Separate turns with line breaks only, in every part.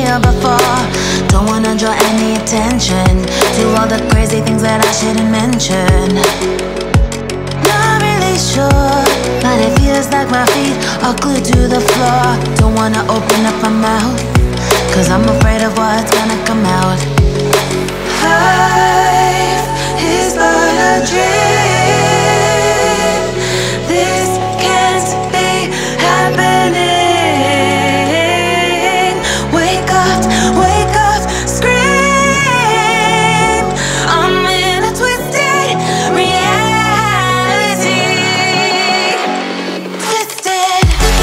here before. Don't wanna draw any attention to all the crazy things that I shouldn't mention. Not really sure, but it feels like my feet are glued to the floor. Don't wanna open up my mouth, 'cause I'm afraid of what's gonna come out. Life is but a dream. This can't be happening. Wake up, scream. I'm in a twisted reality. Twisted.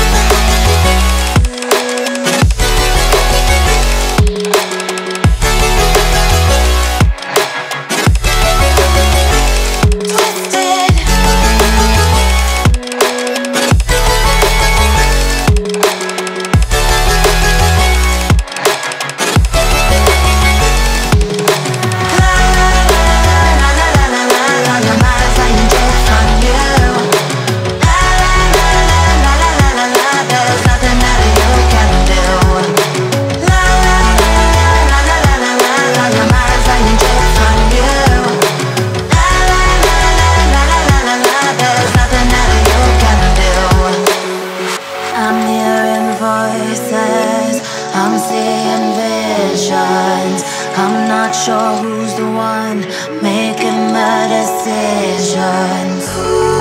I'm seeing visions. I'm not sure who's the one making the decisions.